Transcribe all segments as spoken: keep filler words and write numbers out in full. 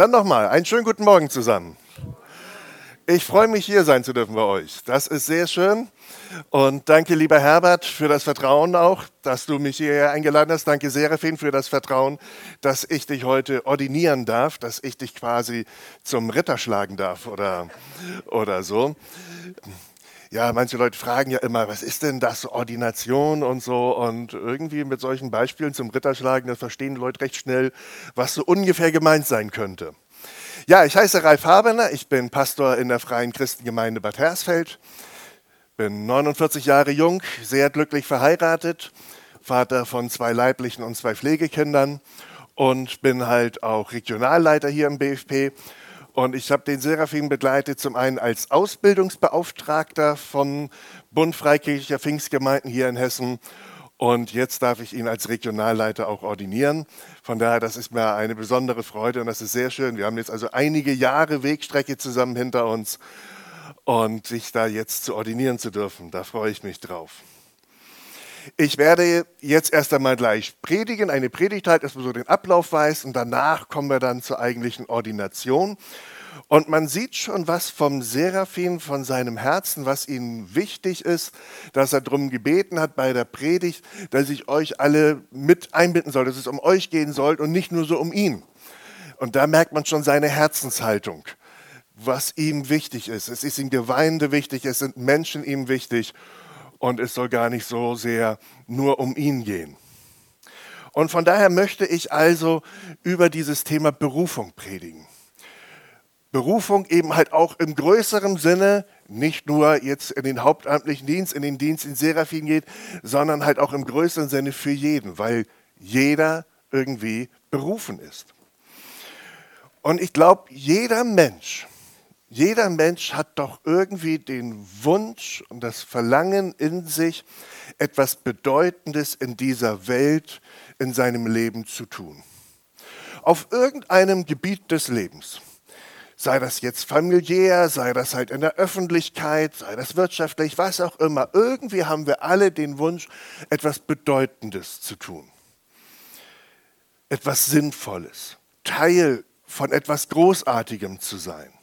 Dann nochmal, einen schönen guten Morgen zusammen. Ich freue mich, hier sein zu dürfen bei euch. Das ist sehr schön. Und danke, lieber Herbert, für das Vertrauen auch, dass du mich hierher eingeladen hast. Danke, Serafin, für das Vertrauen, dass ich dich heute ordinieren darf, dass ich dich quasi zum Ritter schlagen darf oder, oder so. Ja, manche Leute fragen ja immer, was ist denn das, Ordination und so. Und irgendwie mit solchen Beispielen zum Ritterschlagen, das verstehen die Leute recht schnell, was so ungefähr gemeint sein könnte. Ja, ich heiße Ralf Habener, ich bin Pastor in der Freien Christengemeinde Bad Hersfeld, bin neunundvierzig Jahre jung, sehr glücklich verheiratet, Vater von zwei leiblichen und zwei Pflegekindern und bin halt auch Regionalleiter hier im B F P. Und ich habe den Serafin begleitet, zum einen als Ausbildungsbeauftragter vom Bund Freikirchlicher Pfingstgemeinden hier in Hessen. Und jetzt darf ich ihn als Regionalleiter auch ordinieren. Von daher, das ist mir eine besondere Freude und das ist sehr schön. Wir haben jetzt also einige Jahre Wegstrecke zusammen hinter uns und sich da jetzt zu ordinieren zu dürfen, da freue ich mich drauf. Ich werde jetzt erst einmal gleich predigen, eine Predigt halt, dass man so den Ablauf weiß und danach kommen wir dann zur eigentlichen Ordination. Und man sieht schon was vom Serafin, von seinem Herzen, was ihm wichtig ist, dass er darum gebeten hat bei der Predigt, dass ich euch alle mit einbinden soll, dass es um euch gehen soll und nicht nur so um ihn. Und da merkt man schon seine Herzenshaltung, was ihm wichtig ist. Es ist ihm Gemeinde wichtig, es sind Menschen ihm wichtig. Und es soll gar nicht so sehr nur um ihn gehen. Und von daher möchte ich also über dieses Thema Berufung predigen. Berufung eben halt auch im größeren Sinne, nicht nur jetzt in den hauptamtlichen Dienst, in den Dienst in Serafin geht, sondern halt auch im größeren Sinne für jeden, weil jeder irgendwie berufen ist. Und ich glaube, jeder Mensch, Jeder Mensch hat doch irgendwie den Wunsch und das Verlangen in sich, etwas Bedeutendes in dieser Welt, in seinem Leben zu tun. Auf irgendeinem Gebiet des Lebens. Sei das jetzt familiär, sei das halt in der Öffentlichkeit, sei das wirtschaftlich, was auch immer. Irgendwie haben wir alle den Wunsch, etwas Bedeutendes zu tun. Etwas Sinnvolles. Teil von etwas Großartigem zu sein.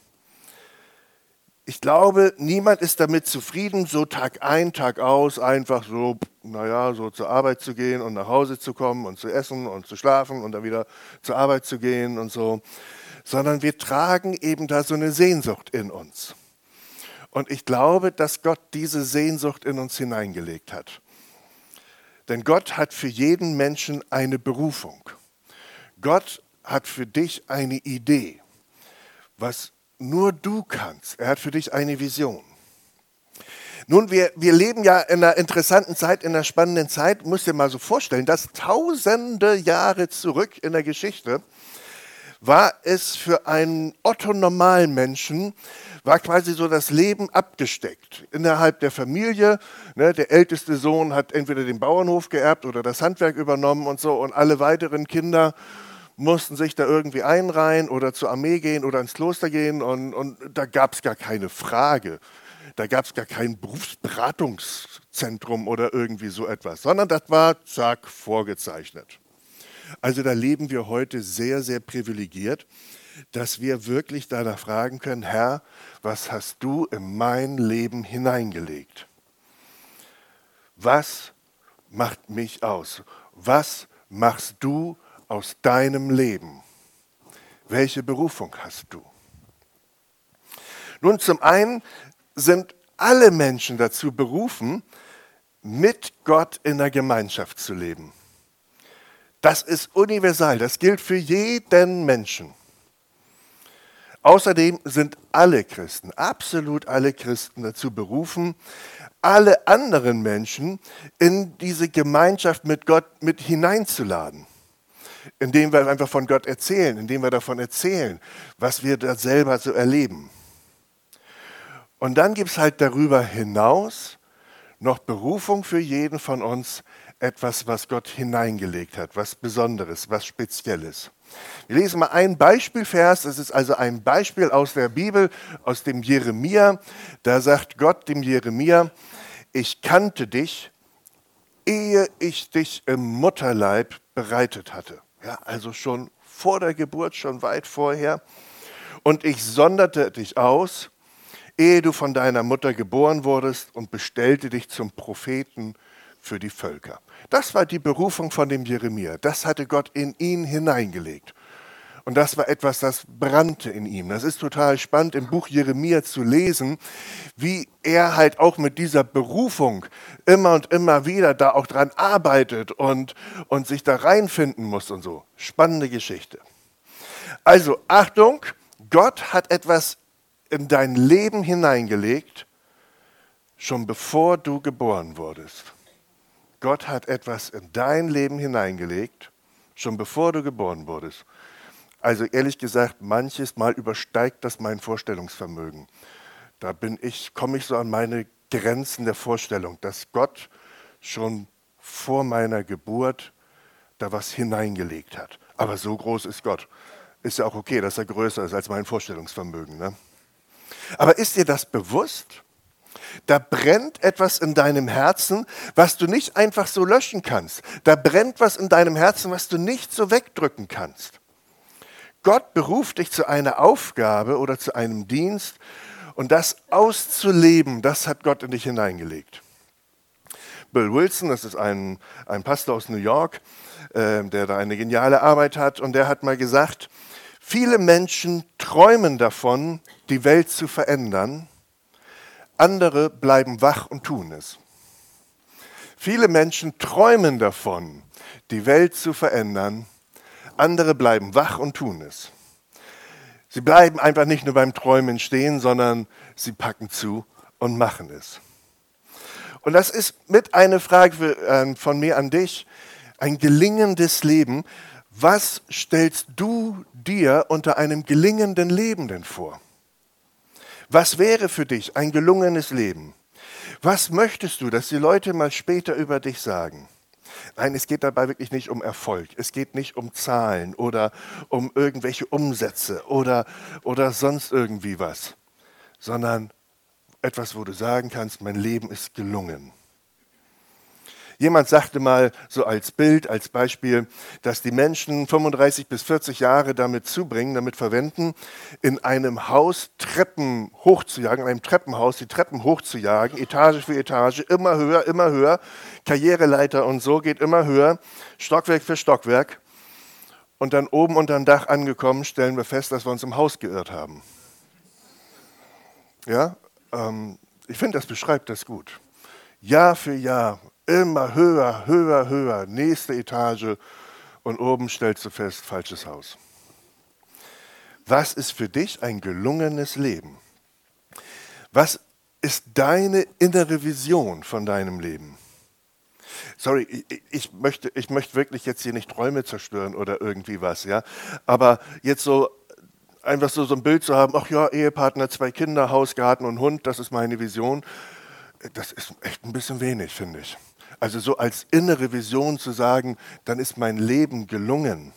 Ich glaube, niemand ist damit zufrieden, so Tag ein, Tag aus, einfach so, naja, so zur Arbeit zu gehen und nach Hause zu kommen und zu essen und zu schlafen und dann wieder zur Arbeit zu gehen und so. Sondern wir tragen eben da so eine Sehnsucht in uns. Und ich glaube, dass Gott diese Sehnsucht in uns hineingelegt hat. Denn Gott hat für jeden Menschen eine Berufung. Gott hat für dich eine Idee, was nur du kannst. Er hat für dich eine Vision. Nun, wir, wir leben ja in einer interessanten Zeit, in einer spannenden Zeit. Musst dir mal so vorstellen, dass tausende Jahre zurück in der Geschichte war es für einen Otto-Normalmenschen, war quasi so das Leben abgesteckt. Innerhalb der Familie, ne, der älteste Sohn hat entweder den Bauernhof geerbt oder das Handwerk übernommen und so und alle weiteren Kinder mussten sich da irgendwie einreihen oder zur Armee gehen oder ins Kloster gehen und, und da gab es gar keine Frage. Da gab es gar kein Berufsberatungszentrum oder irgendwie so etwas, sondern das war, zack, vorgezeichnet. Also da leben wir heute sehr, sehr privilegiert, dass wir wirklich danach fragen können, Herr, was hast du in mein Leben hineingelegt? Was macht mich aus? Was machst du aus deinem Leben? Welche Berufung hast du? Nun, zum einen sind alle Menschen dazu berufen, mit Gott in der Gemeinschaft zu leben. Das ist universal, das gilt für jeden Menschen. Außerdem sind alle Christen, absolut alle Christen dazu berufen, alle anderen Menschen in diese Gemeinschaft mit Gott mit hineinzuladen. Indem wir einfach von Gott erzählen, indem wir davon erzählen, was wir da selber so erleben. Und dann gibt es halt darüber hinaus noch Berufung für jeden von uns, etwas, was Gott hineingelegt hat, was Besonderes, was Spezielles. Wir lesen mal ein Beispielvers, das ist also ein Beispiel aus der Bibel, aus dem Jeremia. Da sagt Gott dem Jeremia, ich kannte dich, ehe ich dich im Mutterleib bereitet hatte. Ja, also schon vor der Geburt, schon weit vorher. Und ich sonderte dich aus, ehe du von deiner Mutter geboren wurdest, und bestellte dich zum Propheten für die Völker. Das war die Berufung von dem Jeremia. Das hatte Gott in ihn hineingelegt. Und das war etwas, das brannte in ihm. Das ist total spannend, im Buch Jeremia zu lesen, wie er halt auch mit dieser Berufung immer und immer wieder da auch dran arbeitet und, und sich da reinfinden muss und so. Spannende Geschichte. Also Achtung, Gott hat etwas in dein Leben hineingelegt, schon bevor du geboren wurdest. Gott hat etwas in dein Leben hineingelegt, schon bevor du geboren wurdest. Also ehrlich gesagt, manches Mal übersteigt das mein Vorstellungsvermögen. Da bin ich, komme ich so an meine Grenzen der Vorstellung, dass Gott schon vor meiner Geburt da was hineingelegt hat. Aber so groß ist Gott. Ist ja auch okay, dass er größer ist als mein Vorstellungsvermögen. Ne? Aber ist dir das bewusst? Da brennt etwas in deinem Herzen, was du nicht einfach so löschen kannst. Da brennt was in deinem Herzen, was du nicht so wegdrücken kannst. Gott beruft dich zu einer Aufgabe oder zu einem Dienst und das auszuleben, das hat Gott in dich hineingelegt. Bill Wilson, das ist ein, ein Pastor aus New York, äh, der da eine geniale Arbeit hat und der hat mal gesagt, viele Menschen träumen davon, die Welt zu verändern, andere bleiben wach und tun es. Viele Menschen träumen davon, die Welt zu verändern, andere bleiben wach und tun es. Sie bleiben einfach nicht nur beim Träumen stehen, sondern sie packen zu und machen es. Und das ist mit eine Frage für, äh, von mir an dich, ein gelingendes Leben. Was stellst du dir unter einem gelingenden Leben denn vor? Was wäre für dich ein gelungenes Leben? Was möchtest du, dass die Leute mal später über dich sagen? Nein, es geht dabei wirklich nicht um Erfolg. Es geht nicht um Zahlen oder um irgendwelche Umsätze oder, oder sonst irgendwie was, sondern etwas, wo du sagen kannst, mein Leben ist gelungen. Jemand sagte mal so als Bild, als Beispiel, dass die Menschen fünfunddreißig bis vierzig Jahre damit zubringen, damit verwenden, in einem Haus Treppen hochzujagen, in einem Treppenhaus die Treppen hochzujagen, Etage für Etage, immer höher, immer höher, Karriereleiter und so geht immer höher, Stockwerk für Stockwerk. Und dann oben unterm Dach angekommen, stellen wir fest, dass wir uns im Haus geirrt haben. Ja, ähm, ich finde, das beschreibt das gut. Jahr für Jahr, immer höher, höher, höher, nächste Etage und oben stellst du fest, falsches Haus. Was ist für dich ein gelungenes Leben? Was ist deine innere Vision von deinem Leben? Sorry, ich, ich, möchte, ich möchte wirklich jetzt hier nicht Träume zerstören oder irgendwie was, ja. Aber jetzt so einfach so, so ein Bild zu haben, ach ja, Ehepartner, zwei Kinder, Haus, Garten und Hund, das ist meine Vision. Das ist echt ein bisschen wenig, finde ich. Also so als innere Vision zu sagen, dann ist mein Leben gelungen.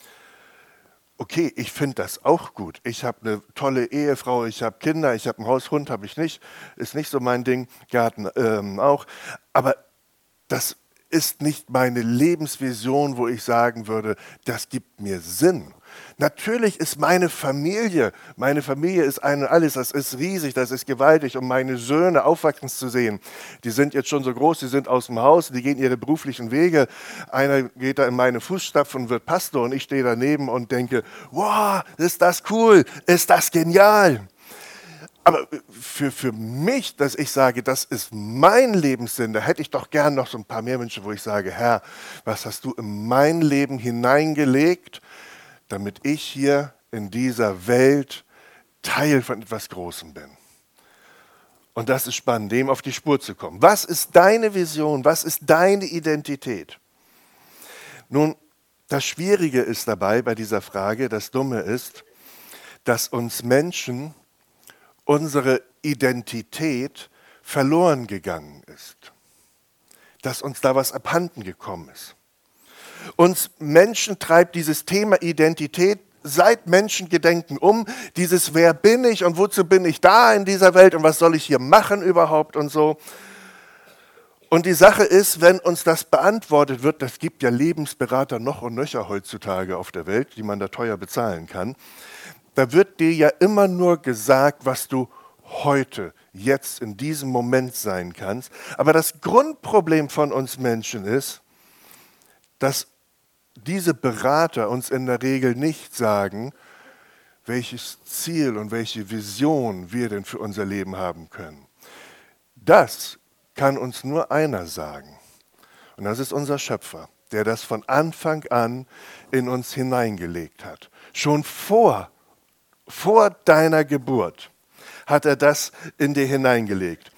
Okay, ich finde das auch gut. Ich habe eine tolle Ehefrau, ich habe Kinder, ich habe ein Haus, Hund habe ich nicht. Ist nicht so mein Ding, Garten ähm, auch. Aber das ist nicht meine Lebensvision, wo ich sagen würde, das gibt mir Sinn. Natürlich ist meine Familie, meine Familie ist ein und alles, das ist riesig, das ist gewaltig, um meine Söhne aufwachsen zu sehen. Die sind jetzt schon so groß, die sind aus dem Haus, die gehen ihre beruflichen Wege. Einer geht da in meine Fußstapfen und wird Pastor und ich stehe daneben und denke, wow, ist das cool, ist das genial. Aber für, für mich, dass ich sage, das ist mein Lebenssinn, da hätte ich doch gern noch so ein paar mehr Wünsche, wo ich sage, Herr, was hast du in mein Leben hineingelegt, damit ich hier in dieser Welt Teil von etwas Großem bin. Und das ist spannend, dem auf die Spur zu kommen. Was ist deine Vision? Was ist deine Identität? Nun, das Schwierige ist dabei bei dieser Frage, das Dumme ist, dass uns Menschen unsere Identität verloren gegangen ist. Dass uns da was abhanden gekommen ist. Uns Menschen treibt dieses Thema Identität seit Menschengedenken um. Dieses Wer bin ich und wozu bin ich da in dieser Welt und was soll ich hier machen überhaupt und so. Und die Sache ist, wenn uns das beantwortet wird, das gibt ja Lebensberater noch und nöcher heutzutage auf der Welt, die man da teuer bezahlen kann, da wird dir ja immer nur gesagt, was du heute, jetzt in diesem Moment sein kannst. Aber das Grundproblem von uns Menschen ist, dass diese Berater uns in der Regel nicht sagen, welches Ziel und welche Vision wir denn für unser Leben haben können. Das kann uns nur einer sagen. Und das ist unser Schöpfer, der das von Anfang an in uns hineingelegt hat. Schon vor, vor deiner Geburt hat er das in dir hineingelegt.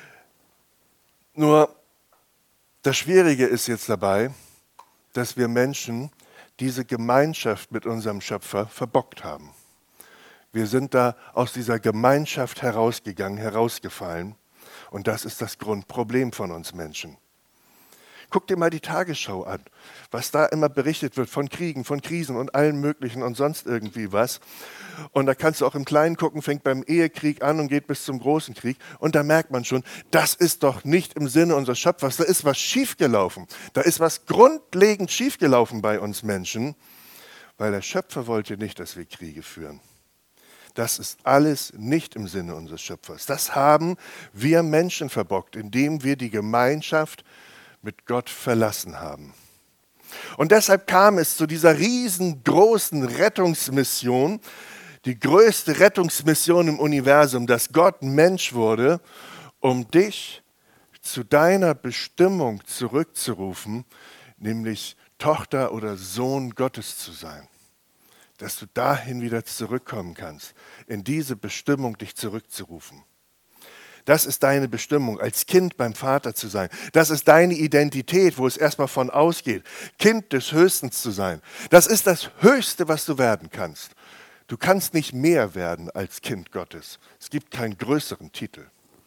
Nur das Schwierige ist jetzt dabei, dass wir Menschen diese Gemeinschaft mit unserem Schöpfer verbockt haben. Wir sind da aus dieser Gemeinschaft herausgegangen, herausgefallen. Und das ist das Grundproblem von uns Menschen. Guck dir mal die Tagesschau an, was da immer berichtet wird von Kriegen, von Krisen und allem Möglichen und sonst irgendwie was. Und da kannst du auch im Kleinen gucken, fängt beim Ehekrieg an und geht bis zum großen Krieg. Und da merkt man schon, das ist doch nicht im Sinne unseres Schöpfers. Da ist was schiefgelaufen. Da ist was grundlegend schiefgelaufen bei uns Menschen, weil der Schöpfer wollte nicht, dass wir Kriege führen. Das ist alles nicht im Sinne unseres Schöpfers. Das haben wir Menschen verbockt, indem wir die Gemeinschaft mit Gott verlassen haben. Und deshalb kam es zu dieser riesengroßen Rettungsmission, die größte Rettungsmission im Universum, dass Gott Mensch wurde, um dich zu deiner Bestimmung zurückzurufen, nämlich Tochter oder Sohn Gottes zu sein. Dass du dahin wieder zurückkommen kannst, in diese Bestimmung dich zurückzurufen. Das ist deine Bestimmung, als Kind beim Vater zu sein. Das ist deine Identität, wo es erstmal von ausgeht, Kind des Höchsten zu sein. Das ist das Höchste, was du werden kannst. Du kannst nicht mehr werden als Kind Gottes. Es gibt keinen größeren Titel.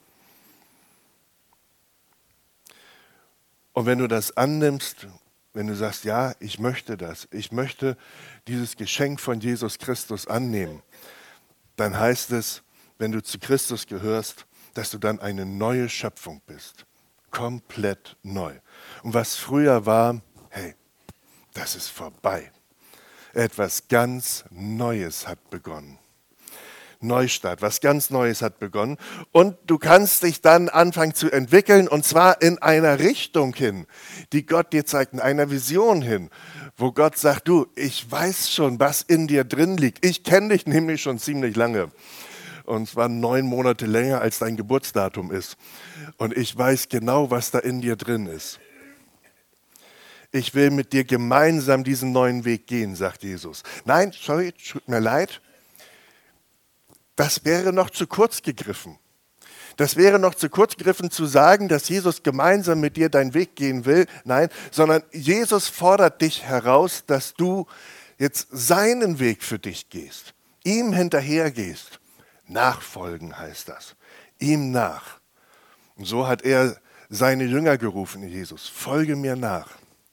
Und wenn du das annimmst, wenn du sagst, ja, ich möchte das, ich möchte dieses Geschenk von Jesus Christus annehmen, dann heißt es, wenn du zu Christus gehörst, dass du dann eine neue Schöpfung bist. Komplett neu. Und was früher war, hey, das ist vorbei. Etwas ganz Neues hat begonnen. Neustart, was ganz Neues hat begonnen. Und du kannst dich dann anfangen zu entwickeln, und zwar in einer Richtung hin, die Gott dir zeigt, in einer Vision hin, wo Gott sagt, du, ich weiß schon, was in dir drin liegt. Ich kenne dich nämlich schon ziemlich lange. Und zwar neun Monate länger, als dein Geburtsdatum ist. Und ich weiß genau, was da in dir drin ist. Ich will mit dir gemeinsam diesen neuen Weg gehen, sagt Jesus. Nein, sorry, tut mir leid. Das wäre noch zu kurz gegriffen. Das wäre noch zu kurz gegriffen zu sagen, dass Jesus gemeinsam mit dir deinen Weg gehen will. Nein, sondern Jesus fordert dich heraus, dass du jetzt seinen Weg für dich gehst. Ihm hinterher gehst. Nachfolgen heißt das. Ihm nach. Und so hat er seine Jünger gerufen, Jesus. Folge mir nach.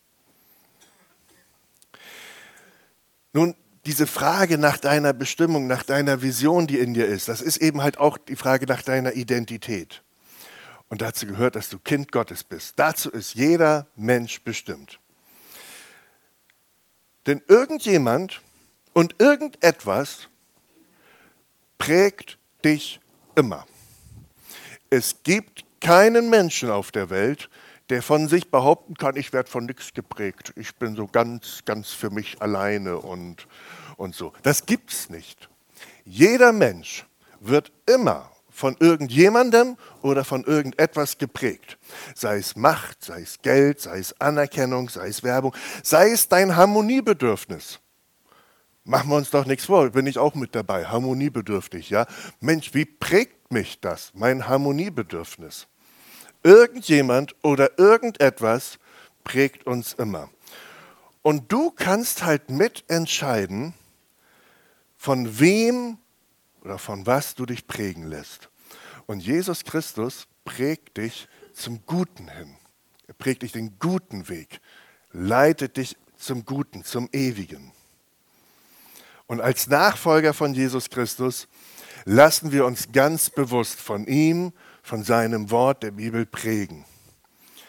Nun, diese Frage nach deiner Bestimmung, nach deiner Vision, die in dir ist, das ist eben halt auch die Frage nach deiner Identität. Und dazu gehört, dass du Kind Gottes bist. Dazu ist jeder Mensch bestimmt. Denn irgendjemand und irgendetwas prägt dich immer. Es gibt keinen Menschen auf der Welt, der von sich behaupten kann, ich werde von nichts geprägt. Ich bin so ganz, ganz für mich alleine und, und so. Das gibt's nicht. Jeder Mensch wird immer von irgendjemandem oder von irgendetwas geprägt. Sei es Macht, sei es Geld, sei es Anerkennung, sei es Werbung, sei es dein Harmoniebedürfnis. Machen wir uns doch nichts vor, bin ich auch mit dabei, harmoniebedürftig, ja? Mensch, wie prägt mich das, mein Harmoniebedürfnis? Irgendjemand oder irgendetwas prägt uns immer. Und du kannst halt mitentscheiden, von wem oder von was du dich prägen lässt. Und Jesus Christus prägt dich zum Guten hin. Er prägt dich den guten Weg, leitet dich zum Guten, zum Ewigen. Und als Nachfolger von Jesus Christus lassen wir uns ganz bewusst von ihm, von seinem Wort der Bibel prägen.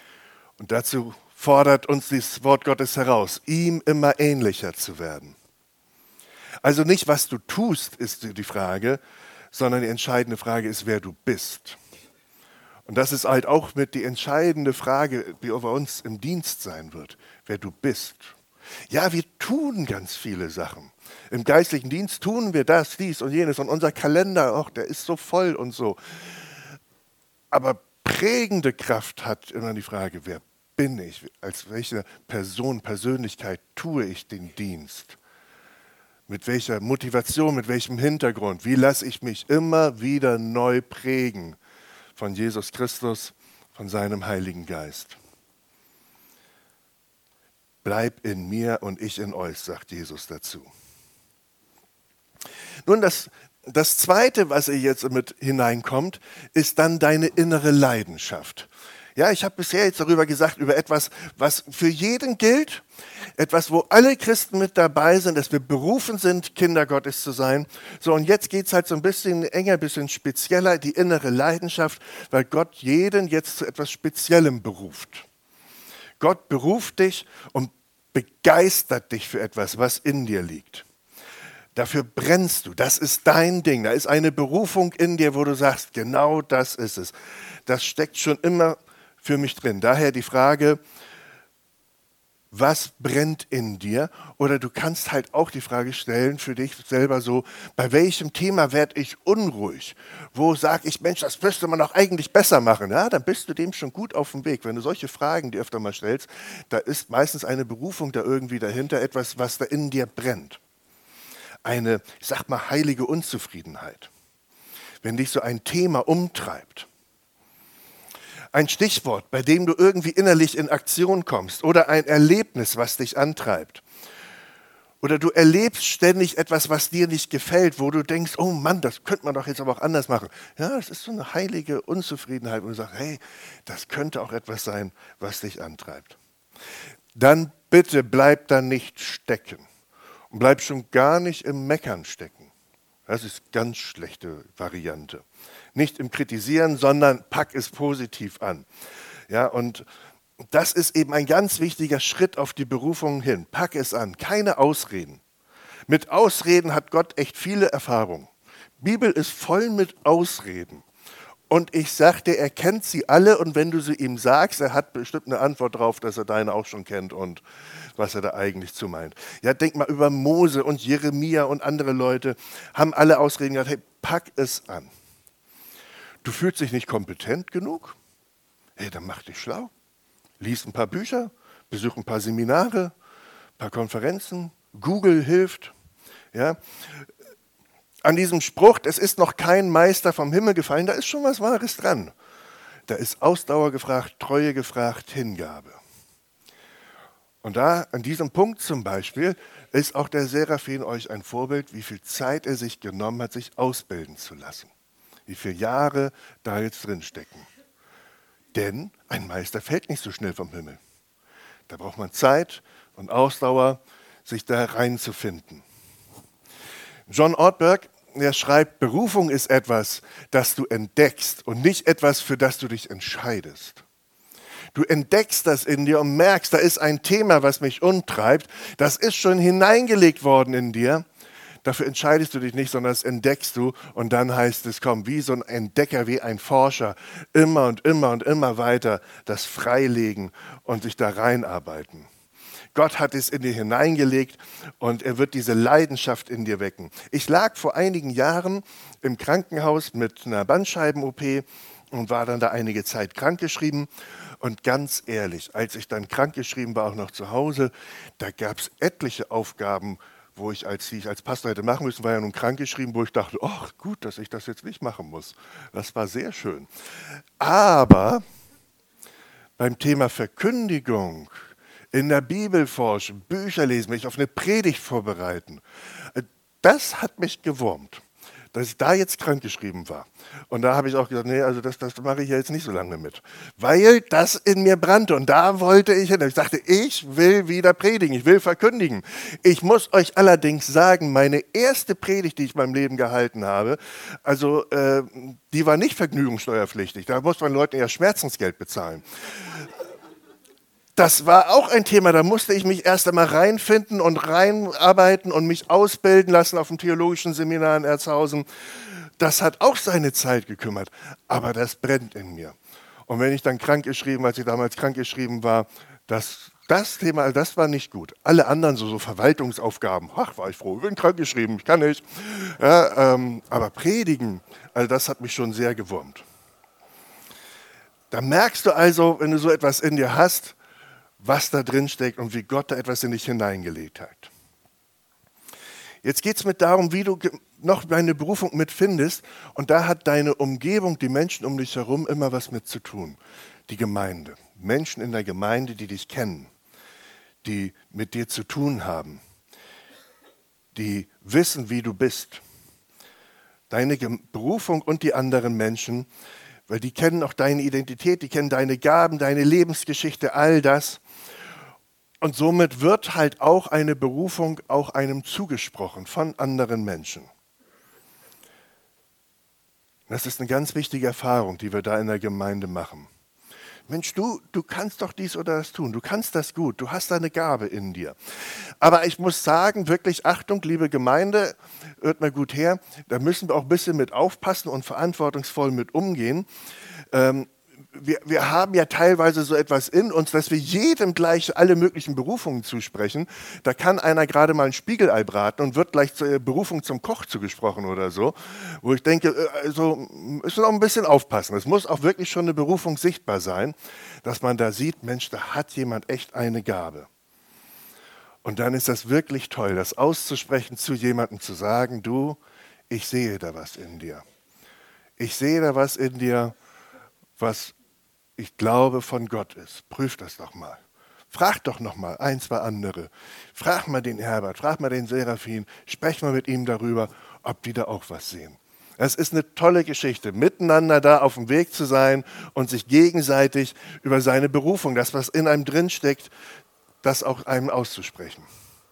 Und dazu fordert uns das Wort Gottes heraus, ihm immer ähnlicher zu werden. Also nicht, was du tust, ist die Frage, sondern die entscheidende Frage ist, wer du bist. Und das ist halt auch mit die entscheidende Frage, die bei uns im Dienst sein wird, wer du bist. Ja, wir tun ganz viele Sachen. Im geistlichen Dienst tun wir das, dies und jenes und unser Kalender, auch, der ist so voll und so. Aber prägende Kraft hat immer die Frage, wer bin ich? Als welche Person, Persönlichkeit tue ich den Dienst? Mit welcher Motivation, mit welchem Hintergrund? Wie lasse ich mich immer wieder neu prägen von Jesus Christus, von seinem Heiligen Geist? Bleib in mir und ich in euch, sagt Jesus dazu. Nun, das, das Zweite, was jetzt mit hineinkommt, ist dann deine innere Leidenschaft. Ja, ich habe bisher jetzt darüber gesagt, über etwas, was für jeden gilt, etwas, wo alle Christen mit dabei sind, dass wir berufen sind, Kinder Gottes zu sein. So, und jetzt geht es halt so ein bisschen enger, ein bisschen spezieller, die innere Leidenschaft, weil Gott jeden jetzt zu etwas Speziellem beruft. Gott beruft dich und begeistert dich für etwas, was in dir liegt. Dafür brennst du, das ist dein Ding. Da ist eine Berufung in dir, wo du sagst, genau das ist es. Das steckt schon immer für mich drin. Daher die Frage, was brennt in dir? Oder du kannst halt auch die Frage stellen für dich selber so, bei welchem Thema werde ich unruhig? Wo sage ich, Mensch, das müsste man doch eigentlich besser machen. Ja, dann bist du dem schon gut auf dem Weg. Wenn du solche Fragen dir öfter mal stellst, da ist meistens eine Berufung da irgendwie dahinter, etwas, was da in dir brennt. Eine, ich sag mal, heilige Unzufriedenheit. Wenn dich so ein Thema umtreibt. Ein Stichwort, bei dem du irgendwie innerlich in Aktion kommst oder ein Erlebnis, was dich antreibt. Oder du erlebst ständig etwas, was dir nicht gefällt, wo du denkst, oh Mann, das könnte man doch jetzt aber auch anders machen. Ja, das ist so eine heilige Unzufriedenheit, wo du sagst, hey, das könnte auch etwas sein, was dich antreibt. Dann bitte bleib da nicht stecken und bleib schon gar nicht im Meckern stecken. Das ist eine ganz schlechte Variante. Nicht im Kritisieren, sondern pack es positiv an. Ja, und das ist eben ein ganz wichtiger Schritt auf die Berufung hin. Pack es an, keine Ausreden. Mit Ausreden hat Gott echt viele Erfahrungen. Die Bibel ist voll mit Ausreden. Und ich sag dir, er kennt sie alle und wenn du sie ihm sagst, er hat bestimmt eine Antwort drauf, dass er deine auch schon kennt und was er da eigentlich zu meint. Ja, denk mal über Mose und Jeremia und andere Leute, haben alle Ausreden gesagt, hey, pack es an. Du fühlst dich nicht kompetent genug? Hey, dann mach dich schlau. Lies ein paar Bücher, besuch ein paar Seminare, ein paar Konferenzen. Google hilft. Ja. An diesem Spruch, es ist noch kein Meister vom Himmel gefallen, da ist schon was Wahres dran. Da ist Ausdauer gefragt, Treue gefragt, Hingabe. Und da, an diesem Punkt zum Beispiel, ist auch der Seraphin euch ein Vorbild, wie viel Zeit er sich genommen hat, sich ausbilden zu lassen. Wie viele Jahre da jetzt drin stecken. Denn ein Meister fällt nicht so schnell vom Himmel. Da braucht man Zeit und Ausdauer, sich da reinzufinden. John Ortberg, der schreibt, Berufung ist etwas, das du entdeckst und nicht etwas, für das du dich entscheidest. Du entdeckst das in dir und merkst, da ist ein Thema, was mich umtreibt. Das ist schon hineingelegt worden in dir. Dafür entscheidest du dich nicht, sondern das entdeckst du und dann heißt es, komm, wie so ein Entdecker, wie ein Forscher, immer und immer und immer weiter das freilegen und sich da reinarbeiten. Gott hat es in dir hineingelegt und er wird diese Leidenschaft in dir wecken. Ich lag vor einigen Jahren im Krankenhaus mit einer Bandscheiben-O P und war dann da einige Zeit krankgeschrieben. Und ganz ehrlich, als ich dann krankgeschrieben war, auch noch zu Hause, da gab es etliche Aufgaben, wo ich als, die ich als Pastor hätte machen müssen, war ja nun krankgeschrieben, wo ich dachte, ach gut, dass ich das jetzt nicht machen muss. Das war sehr schön. Aber beim Thema Verkündigung, in der Bibel forschen, Bücher lesen, mich auf eine Predigt vorbereiten, das hat mich gewurmt, dass ich da jetzt krankgeschrieben war. Und da habe ich auch gesagt, nee, also das, das mache ich ja jetzt nicht so lange mit. Weil das in mir brannte und da wollte ich hin. Ich sagte, ich will wieder predigen, ich will verkündigen. Ich muss euch allerdings sagen, meine erste Predigt, die ich in meinem Leben gehalten habe, also äh, die war nicht vergnügungssteuerpflichtig. Da muss man Leuten ja Schmerzensgeld bezahlen. das war auch ein Thema, da musste ich mich erst einmal reinfinden und reinarbeiten und mich ausbilden lassen auf dem theologischen Seminar in Erzhausen. Das hat auch seine Zeit gekümmert, aber das brennt in mir. Und wenn ich dann krankgeschrieben, als ich damals krankgeschrieben war, das, das Thema, das war nicht gut. Alle anderen, so, so Verwaltungsaufgaben, ach, war ich froh, ich bin krankgeschrieben, ich kann nicht. Ja, ähm, aber Predigen, also das hat mich schon sehr gewurmt. Da merkst du also, wenn du so etwas in dir hast, was da drin steckt und wie Gott da etwas in dich hineingelegt hat. Jetzt geht es mit darum, wie du noch deine Berufung mitfindest. Und da hat deine Umgebung, die Menschen um dich herum, immer was mit zu tun. Die Gemeinde. Menschen in der Gemeinde, die dich kennen, die mit dir zu tun haben, die wissen, wie du bist. Deine Berufung und die anderen Menschen, weil die kennen auch deine Identität, die kennen deine Gaben, deine Lebensgeschichte, all das. Und somit wird halt auch eine Berufung auch einem zugesprochen von anderen Menschen. Das ist eine ganz wichtige Erfahrung, die wir da in der Gemeinde machen. Mensch, du, du kannst doch dies oder das tun, du kannst das gut, du hast da eine Gabe in dir. Aber ich muss sagen, wirklich Achtung, liebe Gemeinde, hört mal gut her, da müssen wir auch ein bisschen mit aufpassen und verantwortungsvoll mit umgehen. Ähm, Wir, wir haben ja teilweise so etwas in uns, dass wir jedem gleich alle möglichen Berufungen zusprechen. Da kann einer gerade mal ein Spiegelei braten und wird gleich zur Berufung zum Koch zugesprochen oder so. Wo ich denke, also müssen wir auch ein bisschen aufpassen. Es muss auch wirklich schon eine Berufung sichtbar sein, dass man da sieht, Mensch, da hat jemand echt eine Gabe. Und dann ist das wirklich toll, das auszusprechen, zu jemandem zu sagen, du, ich sehe da was in dir. Ich sehe da was in dir, was ich glaube von Gott ist. Prüf das doch mal. Frag doch noch mal ein, zwei andere. Frag mal den Herbert, frag mal den Seraphin, sprech mal mit ihm darüber, ob die da auch was sehen. Es ist eine tolle Geschichte, miteinander da auf dem Weg zu sein und sich gegenseitig über seine Berufung, das, was in einem drinsteckt, das auch einem auszusprechen.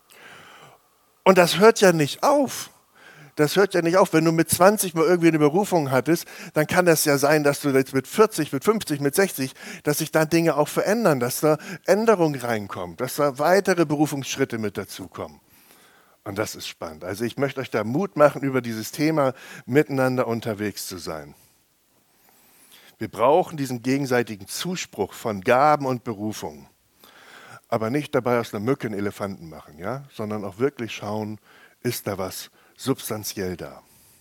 Und das hört ja nicht auf. Das hört ja nicht auf. Wenn du mit zwanzig mal irgendwie eine Berufung hattest, dann kann das ja sein, dass du jetzt mit vierzig, mit fünfzig, mit sechzig, dass sich da Dinge auch verändern, dass da Änderung reinkommt, dass da weitere Berufungsschritte mit dazukommen. Und das ist spannend. Also ich möchte euch da Mut machen, über dieses Thema miteinander unterwegs zu sein. Wir brauchen diesen gegenseitigen Zuspruch von Gaben und Berufungen. Aber nicht dabei aus einer Mücke einen Elefanten machen, ja? Sondern auch wirklich schauen, ist da was substanziell da.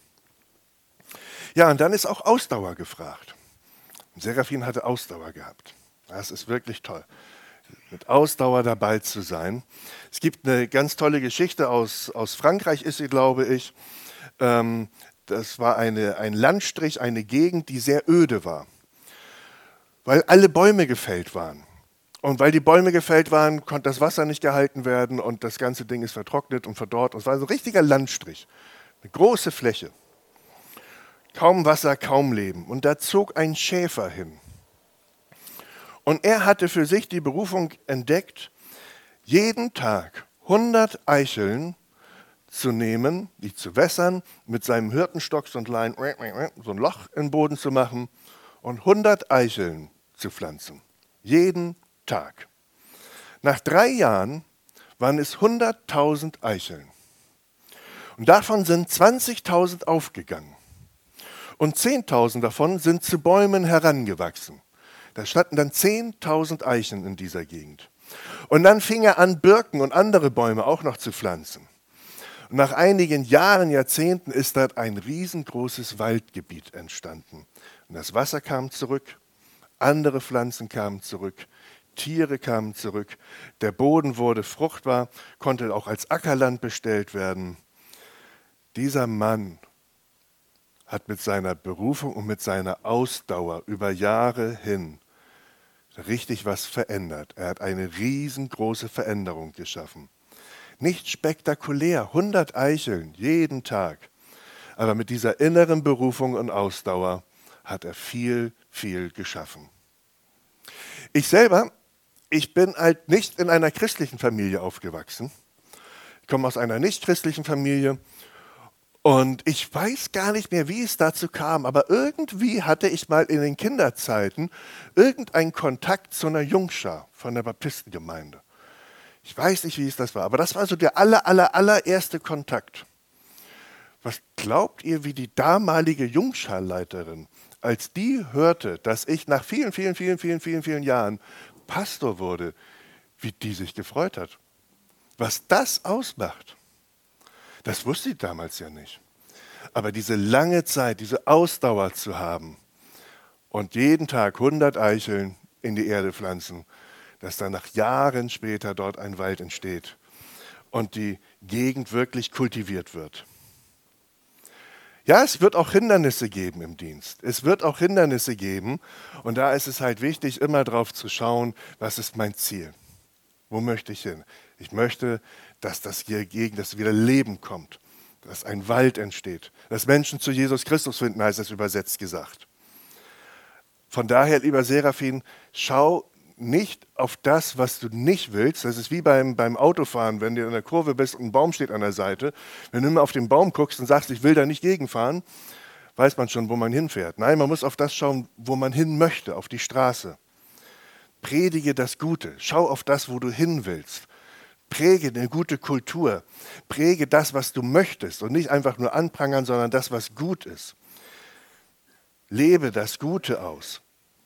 Ja, und dann ist auch Ausdauer gefragt. Seraphin hatte Ausdauer gehabt. Das ist wirklich toll, mit Ausdauer dabei zu sein. Es gibt eine ganz tolle Geschichte aus, aus Frankreich, ist sie, glaube ich. Ähm, das war eine, ein Landstrich, eine Gegend, die sehr öde war, weil alle Bäume gefällt waren. Und weil die Bäume gefällt waren, konnte das Wasser nicht gehalten werden und das ganze Ding ist vertrocknet und verdorrt. Und es war so ein richtiger Landstrich, eine große Fläche. Kaum Wasser, kaum Leben. Und da zog ein Schäfer hin. Und er hatte für sich die Berufung entdeckt, jeden Tag hundert Eicheln zu nehmen, die zu wässern, mit seinem Hirtenstock so ein, klein, so ein Loch im Boden zu machen und hundert Eicheln zu pflanzen. Jeden Tag. Tag. Nach drei Jahren waren es hunderttausend Eicheln. Und davon sind zwanzigtausend aufgegangen. Und zehntausend davon sind zu Bäumen herangewachsen. Da standen dann zehntausend Eichen in dieser Gegend. Und dann fing er an, Birken und andere Bäume auch noch zu pflanzen. Und nach einigen Jahren, Jahrzehnten ist dort ein riesengroßes Waldgebiet entstanden. Und das Wasser kam zurück, andere Pflanzen kamen zurück, Tiere kamen zurück, der Boden wurde fruchtbar, konnte auch als Ackerland bestellt werden. Dieser Mann hat mit seiner Berufung und mit seiner Ausdauer über Jahre hin richtig was verändert. Er hat eine riesengroße Veränderung geschaffen. Nicht spektakulär, hundert Eicheln jeden Tag, aber mit dieser inneren Berufung und Ausdauer hat er viel, viel geschaffen. Ich selber, ich bin halt nicht in einer christlichen Familie aufgewachsen. Ich komme aus einer nicht-christlichen Familie Und ich weiß gar nicht mehr, wie es dazu kam, aber irgendwie hatte ich mal in den Kinderzeiten irgendeinen Kontakt zu einer Jungschar von der Baptistengemeinde. Ich weiß nicht, wie es das war, aber das war so der aller, aller, allererste Kontakt. Was glaubt ihr, wie die damalige Jungscharleiterin, als die hörte, dass ich nach vielen, vielen, vielen, vielen, vielen, vielen Jahren Pastor wurde, wie die sich gefreut hat? Was das ausmacht, das wusste ich damals ja nicht. Aber diese lange Zeit, diese Ausdauer zu haben und jeden Tag hundert Eicheln in die Erde pflanzen, dass dann nach Jahren später dort ein Wald entsteht und die Gegend wirklich kultiviert wird. Ja, es wird auch Hindernisse geben im Dienst. Es wird auch Hindernisse geben. Und da ist es halt wichtig, immer drauf zu schauen, was ist mein Ziel? Wo möchte ich hin? Ich möchte, dass das hier gegen das wieder Leben kommt, dass ein Wald entsteht, dass Menschen zu Jesus Christus finden, heißt es übersetzt gesagt. Von daher, lieber Seraphin, schau nicht auf das, was du nicht willst. Das ist wie beim, beim Autofahren, wenn du in der Kurve bist und ein Baum steht an der Seite. Wenn du immer auf den Baum guckst und sagst, ich will da nicht gegenfahren, weiß man schon, wo man hinfährt. Nein, man muss auf das schauen, wo man hin möchte, auf die Straße. Predige das Gute. Schau auf das, wo du hin willst. Präge eine gute Kultur. Präge das, was du möchtest und nicht einfach nur anprangern, sondern das, was gut ist. Lebe das Gute aus.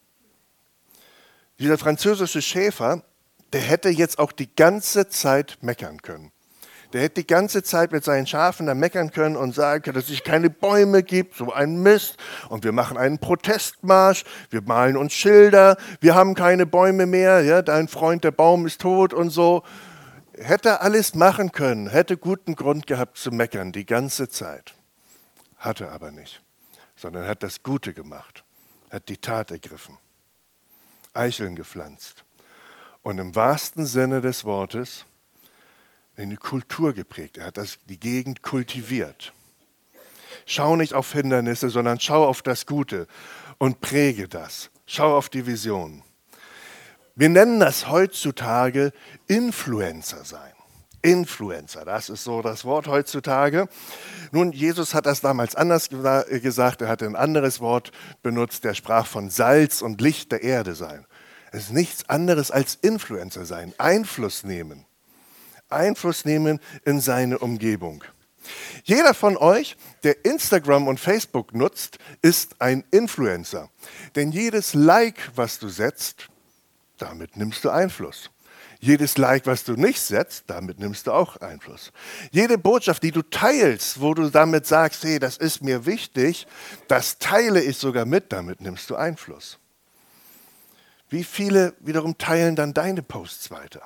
Dieser französische Schäfer, der hätte jetzt auch die ganze Zeit meckern können. Der hätte die ganze Zeit mit seinen Schafen da meckern können und sagen können, dass es keine Bäume gibt, so ein Mist. Und wir machen einen Protestmarsch, wir malen uns Schilder, wir haben keine Bäume mehr, ja, dein Freund, der Baum ist tot und so. Hätte alles machen können, hätte guten Grund gehabt zu meckern, die ganze Zeit. Hatte aber nicht, sondern hat das Gute gemacht, hat die Tat ergriffen. Eicheln gepflanzt und im wahrsten Sinne des Wortes eine Kultur geprägt. Er hat das, die Gegend kultiviert. Schau nicht auf Hindernisse, sondern schau auf das Gute und präge das. Schau auf die Vision. Wir nennen das heutzutage Influencer sein. Influencer, das ist so das Wort heutzutage. Nun, Jesus hat das damals anders gesagt, er hatte ein anderes Wort benutzt, der sprach von Salz und Licht der Erde sein. Es ist nichts anderes als Influencer sein, Einfluss nehmen. Einfluss nehmen in seine Umgebung. Jeder von euch, der Instagram und Facebook nutzt, ist ein Influencer. Denn jedes Like, was du setzt, damit nimmst du Einfluss. Jedes Like, was du nicht setzt, damit nimmst du auch Einfluss. Jede Botschaft, die du teilst, wo du damit sagst, hey, das ist mir wichtig, das teile ich sogar mit, damit nimmst du Einfluss. Wie viele wiederum teilen dann deine Posts weiter?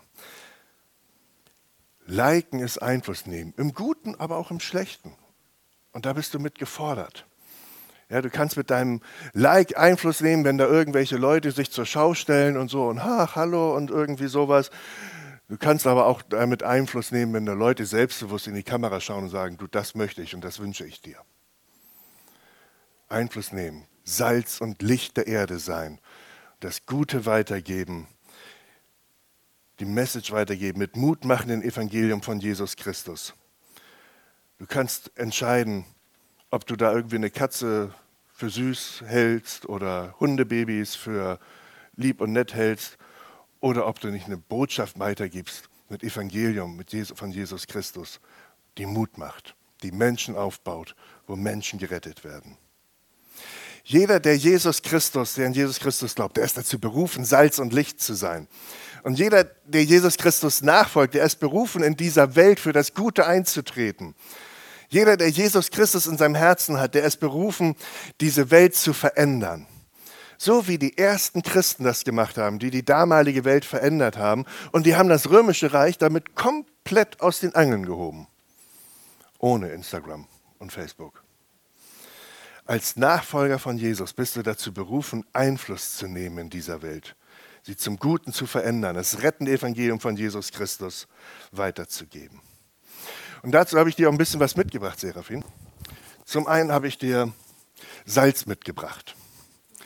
Liken ist Einfluss nehmen, im Guten, aber auch im Schlechten. Und da bist du mit gefordert. Ja, du kannst mit deinem Like Einfluss nehmen, wenn da irgendwelche Leute sich zur Schau stellen und so und ach, hallo und irgendwie sowas. Du kannst aber auch damit Einfluss nehmen, wenn da Leute selbstbewusst in die Kamera schauen und sagen, du, das möchte ich und das wünsche ich dir. Einfluss nehmen, Salz und Licht der Erde sein, das Gute weitergeben, die Message weitergeben mit mutmachenden Evangelium von Jesus Christus. Du kannst entscheiden, ob du da irgendwie eine Katze für süß hältst oder Hundebabys für lieb und nett hältst oder ob du nicht eine Botschaft weitergibst mit Evangelium mit Jesus, von Jesus Christus, die Mut macht, die Menschen aufbaut, wo Menschen gerettet werden. Jeder, der Jesus Christus, der an Jesus Christus glaubt, der ist dazu berufen, Salz und Licht zu sein. Und jeder, der Jesus Christus nachfolgt, der ist berufen, in dieser Welt für das Gute einzutreten. Jeder, der Jesus Christus in seinem Herzen hat, der ist berufen, diese Welt zu verändern. So wie die ersten Christen das gemacht haben, die die damalige Welt verändert haben. Und die haben das Römische Reich damit komplett aus den Angeln gehoben. Ohne Instagram und Facebook. Als Nachfolger von Jesus bist du dazu berufen, Einfluss zu nehmen in dieser Welt. Sie zum Guten zu verändern, das rettende Evangelium von Jesus Christus weiterzugeben. Und dazu habe ich dir auch ein bisschen was mitgebracht, Seraphin. Zum einen habe ich dir Salz mitgebracht.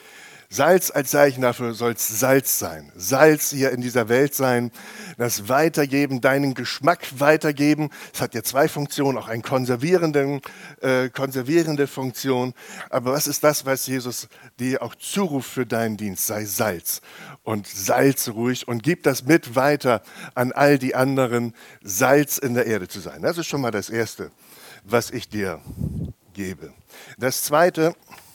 Salz als Zeichen dafür soll es Salz sein. Salz hier in dieser Welt sein, das Weitergeben, deinen Geschmack weitergeben. Es hat ja zwei Funktionen, auch eine konservierende, äh, konservierende Funktion. Aber was ist das, was Jesus dir auch zuruft für deinen Dienst? Sei Salz und Salz ruhig und gib das mit weiter an all die anderen, Salz in der Erde zu sein. Das ist schon mal das Erste, was ich dir gebe. Das Zweite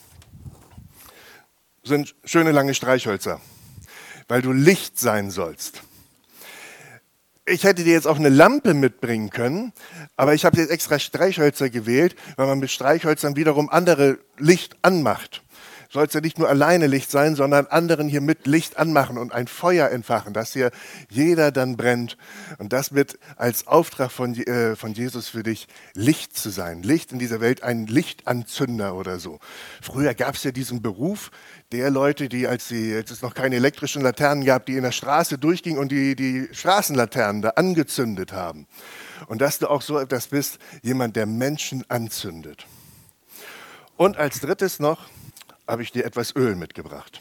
sind schöne lange Streichhölzer, weil du Licht sein sollst. Ich hätte dir jetzt auch eine Lampe mitbringen können, aber ich habe jetzt extra Streichhölzer gewählt, weil man mit Streichhölzern wiederum andere Licht anmacht. Soll es ja nicht nur alleine Licht sein, sondern anderen hier mit Licht anmachen und ein Feuer entfachen, dass hier jeder dann brennt. Und das wird als Auftrag von, äh, von Jesus für dich, Licht zu sein. Licht in dieser Welt, ein Lichtanzünder oder so. Früher gab es ja diesen Beruf der Leute, die, als, die, als es noch keine elektrischen Laternen gab, die in der Straße durchgingen und die, die Straßenlaternen da angezündet haben. Und dass du auch so etwas bist, jemand, der Menschen anzündet. Und als drittes noch, habe ich dir etwas Öl mitgebracht,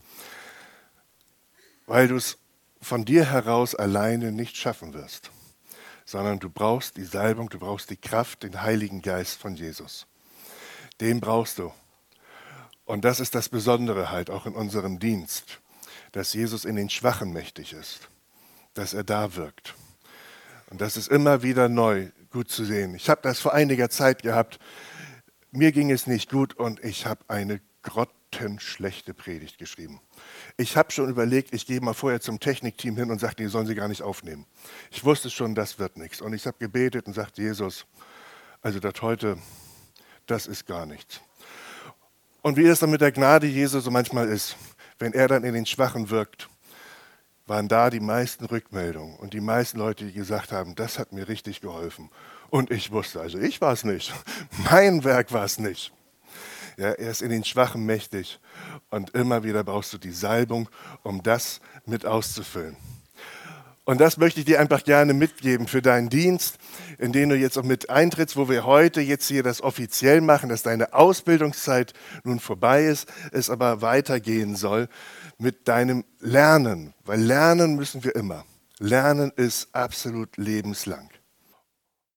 weil du es von dir heraus alleine nicht schaffen wirst, sondern du brauchst die Salbung, du brauchst die Kraft, den Heiligen Geist von Jesus. Den brauchst du. Und das ist das Besondere halt auch in unserem Dienst, dass Jesus in den Schwachen mächtig ist, dass er da wirkt. Und das ist immer wieder neu gut zu sehen. Ich habe das vor einiger Zeit gehabt, mir ging es nicht gut und ich habe eine grottenschlechte Predigt geschrieben. Ich habe schon überlegt, ich gehe mal vorher zum Technikteam hin und sagte, die sollen sie gar nicht aufnehmen. Ich wusste schon, das wird nichts. Und ich habe gebetet und sagte, Jesus, also das heute, das ist gar nichts. Und wie es dann mit der Gnade Jesu so manchmal ist, wenn er dann in den Schwachen wirkt, waren da die meisten Rückmeldungen und die meisten Leute, die gesagt haben, das hat mir richtig geholfen. Und ich wusste, also ich war es nicht, mein Werk war es nicht. Ja, er ist in den Schwachen mächtig und immer wieder brauchst du die Salbung, um das mit auszufüllen. Und das möchte ich dir einfach gerne mitgeben für deinen Dienst, in den du jetzt auch mit eintrittst, wo wir heute jetzt hier das offiziell machen, dass deine Ausbildungszeit nun vorbei ist, es aber weitergehen soll mit deinem Lernen, weil lernen müssen wir immer. Lernen ist absolut lebenslang.